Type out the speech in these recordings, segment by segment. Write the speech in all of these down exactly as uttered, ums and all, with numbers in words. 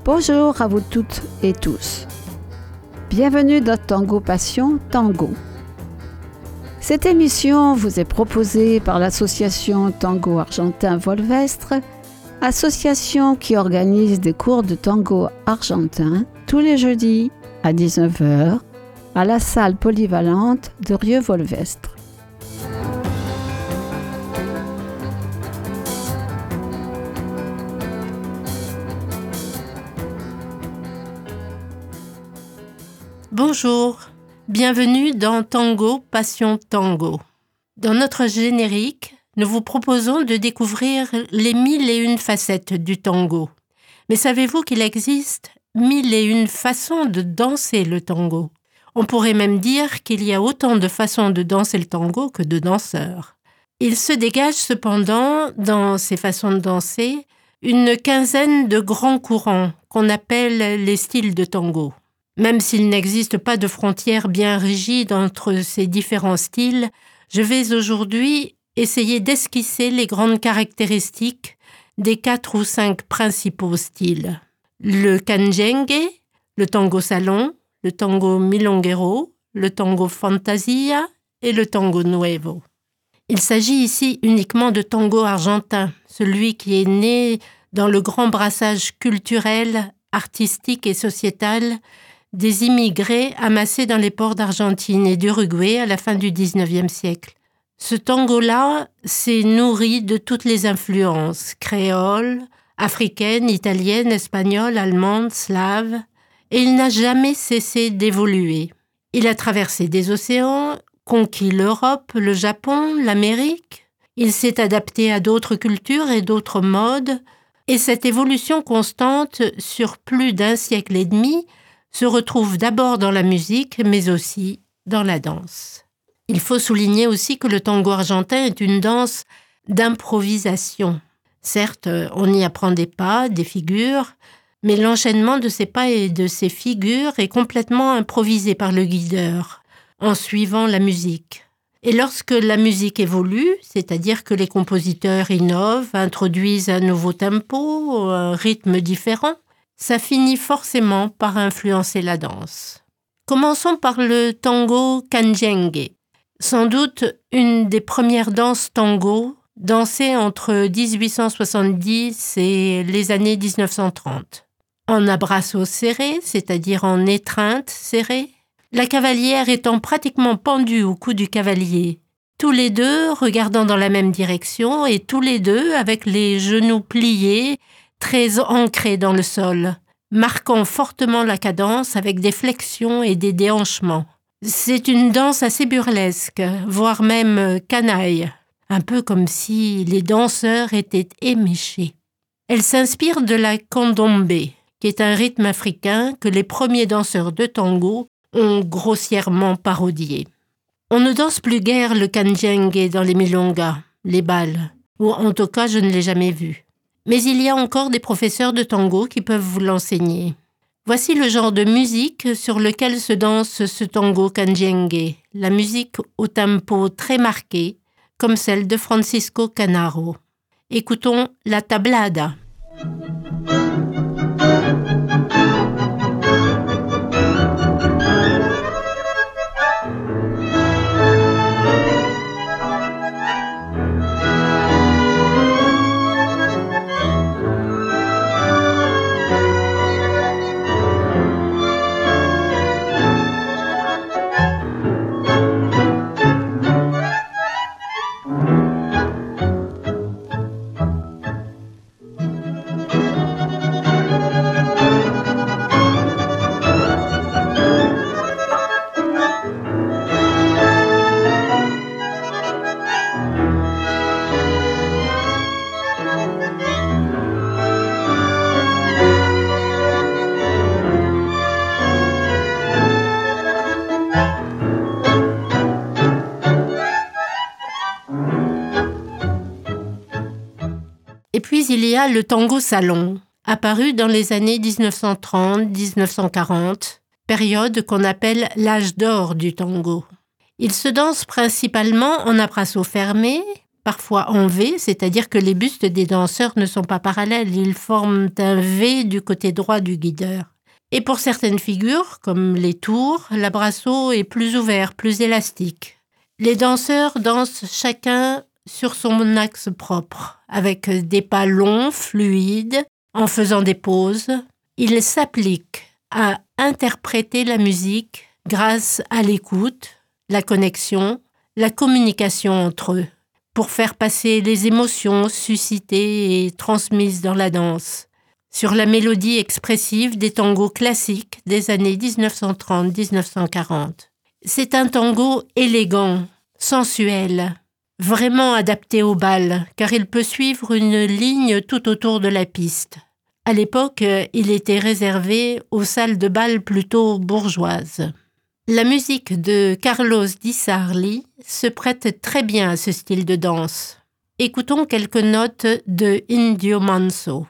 Bonjour à vous toutes et tous. Bienvenue dans Tango Passion Tango. Cette émission vous est proposée par l'association Tango Argentin Volvestre, association qui organise des cours de tango argentin tous les jeudis à dix-neuf heures à la salle polyvalente de Rieux-Volvestre. Bonjour, bienvenue dans Tango Passion Tango. Dans notre générique, nous vous proposons de découvrir les mille et une facettes du tango. Mais savez-vous qu'il existe mille et une façons de danser le tango? On pourrait même dire qu'il y a autant de façons de danser le tango que de danseurs. Il se dégage cependant, dans ces façons de danser, une quinzaine de grands courants qu'on appelle les styles de tango. Même s'il n'existe pas de frontières bien rigides entre ces différents styles, je vais aujourd'hui essayer d'esquisser les grandes caractéristiques des quatre ou cinq principaux styles. Le canyengue, le tango salon, le tango milonguero, le tango fantasia et le tango nuevo. Il s'agit ici uniquement de tango argentin, celui qui est né dans le grand brassage culturel, artistique et sociétal des immigrés amassés dans les ports d'Argentine et d'Uruguay à la fin du dix-neuvième siècle. Ce tango-là s'est nourri de toutes les influences créoles, africaines, italiennes, espagnoles, allemandes, slaves, et il n'a jamais cessé d'évoluer. Il a traversé des océans, conquis l'Europe, le Japon, l'Amérique. Il s'est adapté à d'autres cultures et d'autres modes, et cette évolution constante sur plus d'un siècle et demi se retrouve d'abord dans la musique, mais aussi dans la danse. Il faut souligner aussi que le tango argentin est une danse d'improvisation. Certes, on y apprend des pas, des figures, mais l'enchaînement de ces pas et de ces figures est complètement improvisé par le guideur, en suivant la musique. Et lorsque la musique évolue, c'est-à-dire que les compositeurs innovent, introduisent un nouveau tempo, un rythme différent, ça finit forcément par influencer la danse. Commençons par le tango canyengue, sans doute une des premières danses tango dansées entre dix-huit cent soixante-dix et les années dix-neuf cent trente. En abrazo serré, c'est-à-dire en étreinte serrée, la cavalière étant pratiquement pendue au cou du cavalier, tous les deux regardant dans la même direction et tous les deux avec les genoux pliés, très ancrés dans le sol, marquant fortement la cadence avec des flexions et des déhanchements. C'est une danse assez burlesque, voire même canaille, un peu comme si les danseurs étaient éméchés. Elle s'inspire de la candombe, qui est un rythme africain que les premiers danseurs de tango ont grossièrement parodié. On ne danse plus guère le canyengue dans les milongas, les bals, ou en tout cas je ne l'ai jamais vu. Mais il y a encore des professeurs de tango qui peuvent vous l'enseigner. Voici le genre de musique sur lequel se danse ce tango canyengue, la musique au tempo très marqué, comme celle de Francisco Canaro. Écoutons la tablada. Et puis il y a le tango salon, apparu dans les années dix-neuf cent trente à dix-neuf cent quarante, période qu'on appelle l'âge d'or du tango. Il se danse principalement en abrazo fermé, parfois en V, c'est-à-dire que les bustes des danseurs ne sont pas parallèles, ils forment un V du côté droit du guideur. Et pour certaines figures, comme les tours, l'abrasso est plus ouvert, plus élastique. Les danseurs dansent chacun sur son axe propre, avec des pas longs, fluides, en faisant des pauses. Ils s'appliquent à interpréter la musique grâce à l'écoute, la connexion, la communication entre eux, pour faire passer les émotions suscitées et transmises dans la danse, sur la mélodie expressive des tangos classiques des années dix-neuf cent trente à dix-neuf cent quarante. C'est un tango élégant, sensuel, vraiment adapté au bal, car il peut suivre une ligne tout autour de la piste. À l'époque, il était réservé aux salles de bal plutôt bourgeoises. La musique de Carlos Di Sarli se prête très bien à ce style de danse. Écoutons quelques notes de Indio Manso.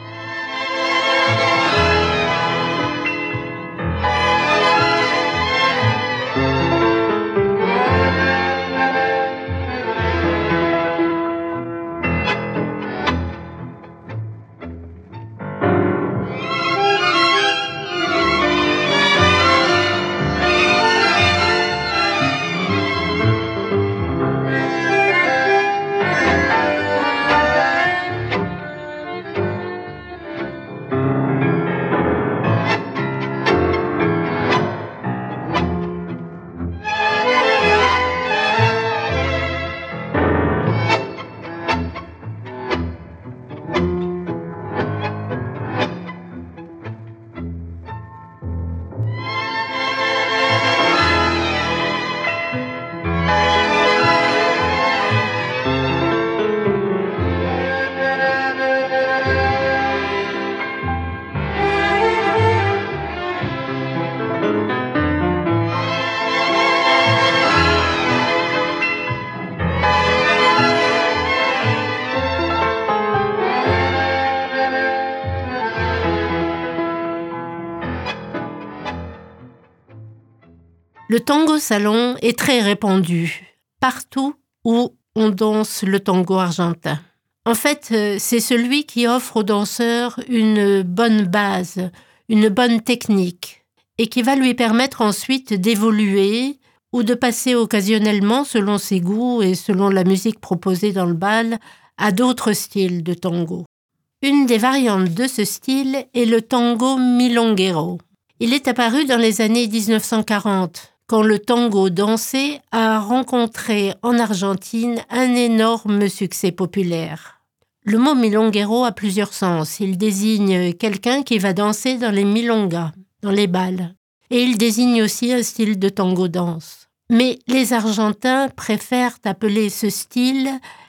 Le tango salon est très répandu, partout où on danse le tango argentin. En fait, c'est celui qui offre aux danseurs une bonne base, une bonne technique, et qui va lui permettre ensuite d'évoluer ou de passer occasionnellement, selon ses goûts et selon la musique proposée dans le bal, à d'autres styles de tango. Une des variantes de ce style est le tango milonguero. Il est apparu dans les années dix-neuf cent quarante, quand le tango dansé a rencontré en Argentine un énorme succès populaire. Le mot milonguero a plusieurs sens. Il désigne quelqu'un qui va danser dans les milongas, dans les bals. Et il désigne aussi un style de tango danse. Mais les Argentins préfèrent appeler ce style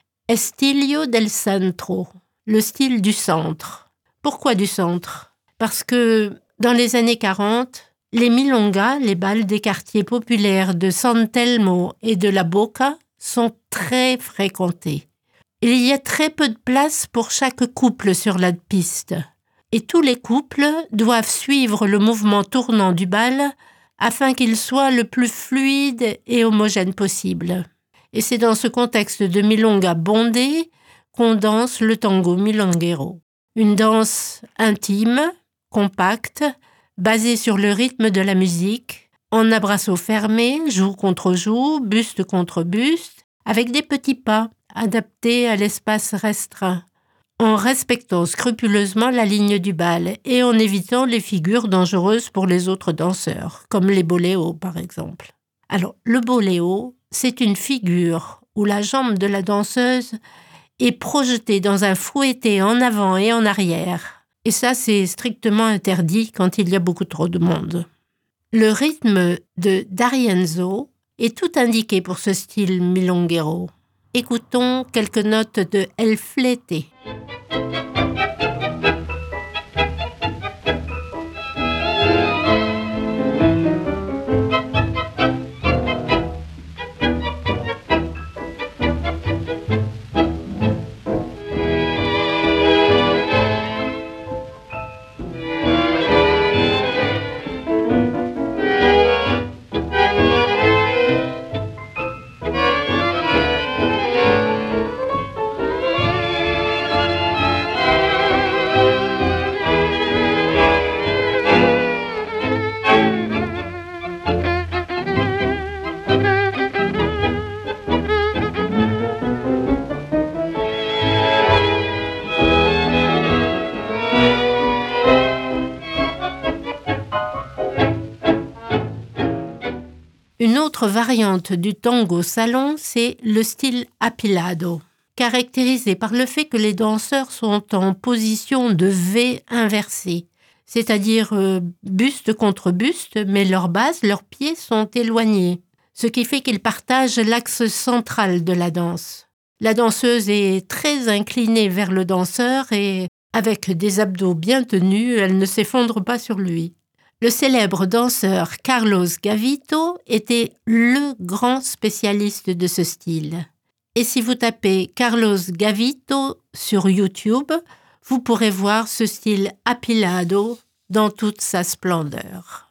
Estilo del Centro, le style du centre. Pourquoi du centre? Parce que dans les années quarante, les milongas, les bals des quartiers populaires de San Telmo et de la Boca, sont très fréquentés. Il y a très peu de place pour chaque couple sur la piste. Et tous les couples doivent suivre le mouvement tournant du bal afin qu'il soit le plus fluide et homogène possible. Et c'est dans ce contexte de milonga bondé qu'on danse le tango milonguero. Une danse intime, compacte, basée sur le rythme de la musique, en abrasso fermé, joue contre joue, buste contre buste, avec des petits pas adaptés à l'espace restreint, en respectant scrupuleusement la ligne du bal et en évitant les figures dangereuses pour les autres danseurs, comme les boléos par exemple. Alors, le boléo, c'est une figure où la jambe de la danseuse est projetée dans un fouetté en avant et en arrière. Et ça, c'est strictement interdit quand il y a beaucoup trop de monde. Le rythme de D'Arienzo est tout indiqué pour ce style milonguero. Écoutons quelques notes de El Flete. Une autre variante du tango salon, c'est le style apilado, caractérisé par le fait que les danseurs sont en position de V inversée, c'est-à-dire euh, buste contre buste, mais leur base, leurs pieds sont éloignés, ce qui fait qu'ils partagent l'axe central de la danse. La danseuse est très inclinée vers le danseur et, avec des abdos bien tenus, elle ne s'effondre pas sur lui. Le célèbre danseur Carlos Gavito était le grand spécialiste de ce style. Et si vous tapez Carlos Gavito sur YouTube, vous pourrez voir ce style apilado dans toute sa splendeur.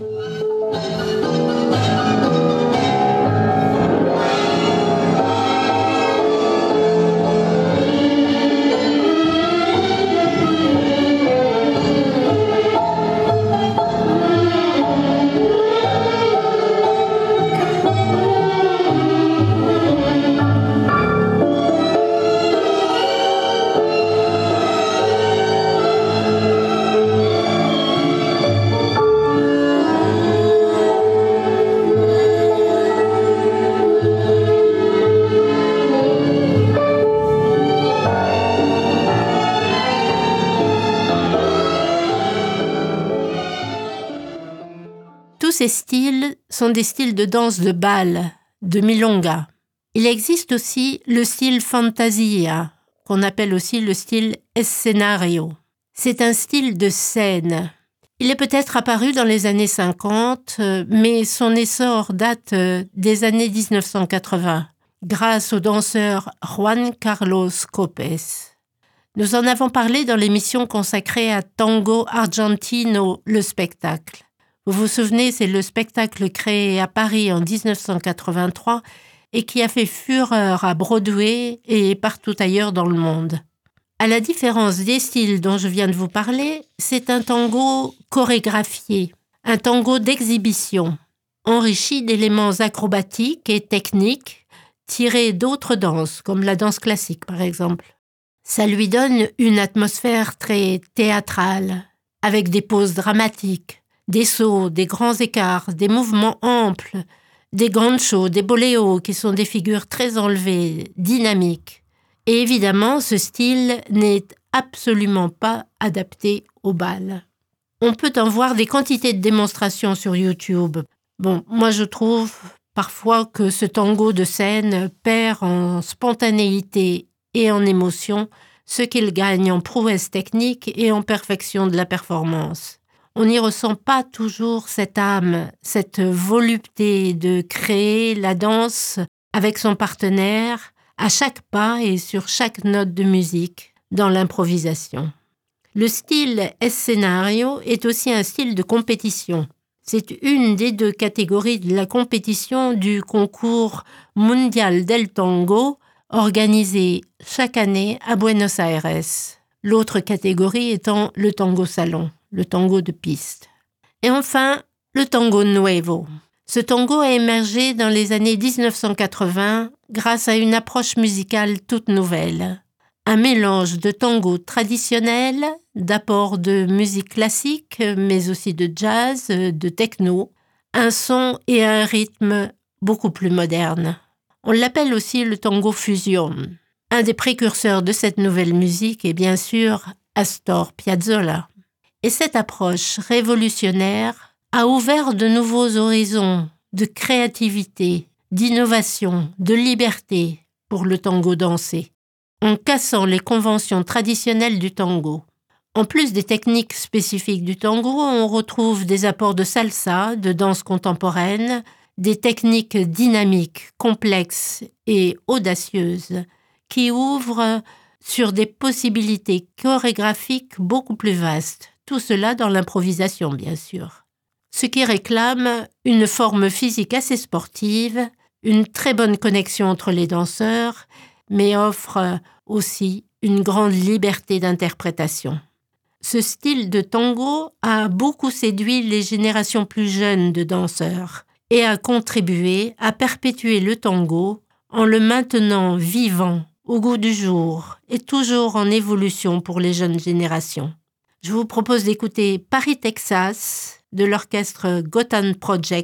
Tous ces styles sont des styles de danse de bal, de milonga. Il existe aussi le style fantasia, qu'on appelle aussi le style escenario. C'est un style de scène. Il est peut-être apparu dans les années cinquante, mais son essor date des années dix-neuf cent quatre-vingts, grâce au danseur Juan Carlos Copes. Nous en avons parlé dans l'émission consacrée à Tango Argentino, le spectacle. Vous vous souvenez, c'est le spectacle créé à Paris en dix-neuf cent quatre-vingt-trois et qui a fait fureur à Broadway et partout ailleurs dans le monde. À la différence des styles dont je viens de vous parler, c'est un tango chorégraphié, un tango d'exhibition, enrichi d'éléments acrobatiques et techniques tirés d'autres danses, comme la danse classique par exemple. Ça lui donne une atmosphère très théâtrale, avec des pauses dramatiques, des sauts, des grands écarts, des mouvements amples, des ganchos, des boléos qui sont des figures très enlevées, dynamiques. Et évidemment, ce style n'est absolument pas adapté au bal. On peut en voir des quantités de démonstrations sur YouTube. Bon, moi je trouve parfois que ce tango de scène perd en spontanéité et en émotion ce qu'il gagne en prouesse technique et en perfection de la performance. On n'y ressent pas toujours cette âme, cette volupté de créer la danse avec son partenaire à chaque pas et sur chaque note de musique dans l'improvisation. Le style escenario est aussi un style de compétition. C'est une des deux catégories de la compétition du concours Mundial del Tango organisé chaque année à Buenos Aires. L'autre catégorie étant le tango salon, le tango de piste. Et enfin, le tango nuevo. Ce tango a émergé dans les années dix-neuf cent quatre-vingts grâce à une approche musicale toute nouvelle. Un mélange de tango traditionnel, d'apports de musique classique, mais aussi de jazz, de techno, un son et un rythme beaucoup plus modernes. On l'appelle aussi le tango fusion. Un des précurseurs de cette nouvelle musique est bien sûr Astor Piazzolla. Et cette approche révolutionnaire a ouvert de nouveaux horizons de créativité, d'innovation, de liberté pour le tango dansé, en cassant les conventions traditionnelles du tango. En plus des techniques spécifiques du tango, on retrouve des apports de salsa, de danse contemporaine, des techniques dynamiques, complexes et audacieuses qui ouvrent sur des possibilités chorégraphiques beaucoup plus vastes. Tout cela dans l'improvisation, bien sûr. Ce qui réclame une forme physique assez sportive, une très bonne connexion entre les danseurs, mais offre aussi une grande liberté d'interprétation. Ce style de tango a beaucoup séduit les générations plus jeunes de danseurs et a contribué à perpétuer le tango en le maintenant vivant, au goût du jour et toujours en évolution pour les jeunes générations. Je vous propose d'écouter Paris, Texas de l'orchestre Gotham Project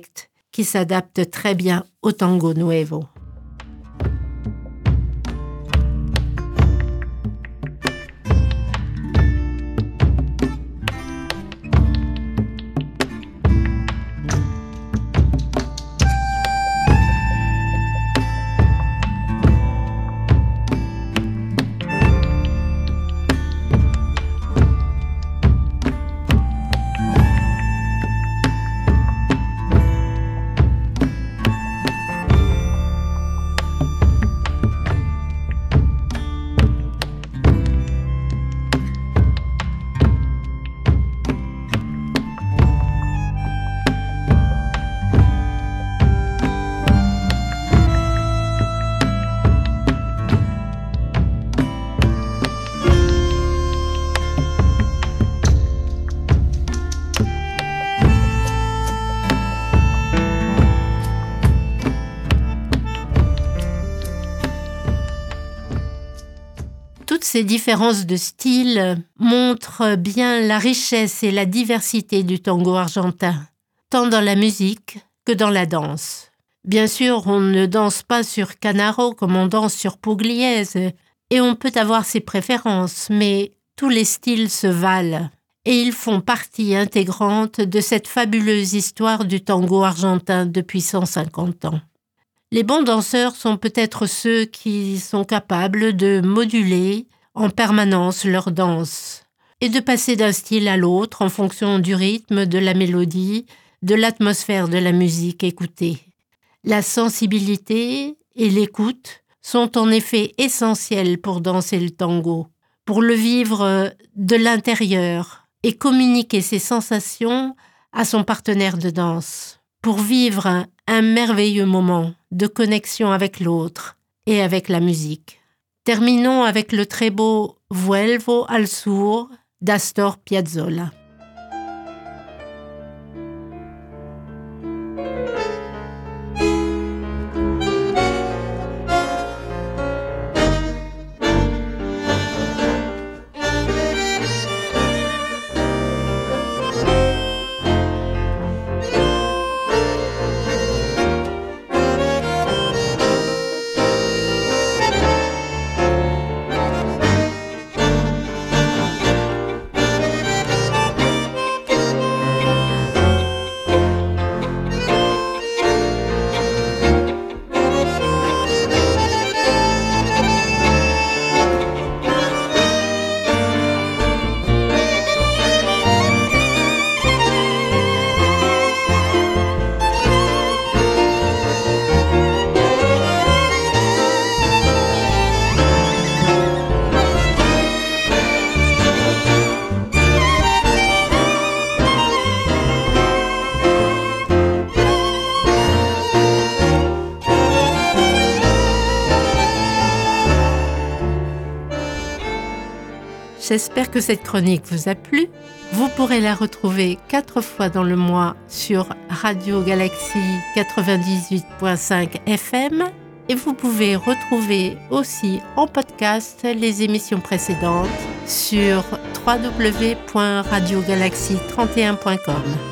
qui s'adapte très bien au tango nuevo. Toutes ces différences de style montrent bien la richesse et la diversité du tango argentin, tant dans la musique que dans la danse. Bien sûr, on ne danse pas sur Canaro comme on danse sur Pugliese, et on peut avoir ses préférences, mais tous les styles se valent, et ils font partie intégrante de cette fabuleuse histoire du tango argentin depuis cent cinquante ans. Les bons danseurs sont peut-être ceux qui sont capables de moduler en permanence leur danse et de passer d'un style à l'autre en fonction du rythme, de la mélodie, de l'atmosphère de la musique écoutée. La sensibilité et l'écoute sont en effet essentiels pour danser le tango, pour le vivre de l'intérieur et communiquer ses sensations à son partenaire de danse, pour vivre un, un merveilleux moment de connexion avec l'autre et avec la musique. Terminons avec le très beau Vuelvo al Sur d'Astor Piazzolla. J'espère que cette chronique vous a plu. Vous pourrez la retrouver quatre fois dans le mois sur Radio Galaxie quatre-vingt-dix-huit virgule cinq F M et vous pouvez retrouver aussi en podcast les émissions précédentes sur w w w point radio galaxie trente et un point com.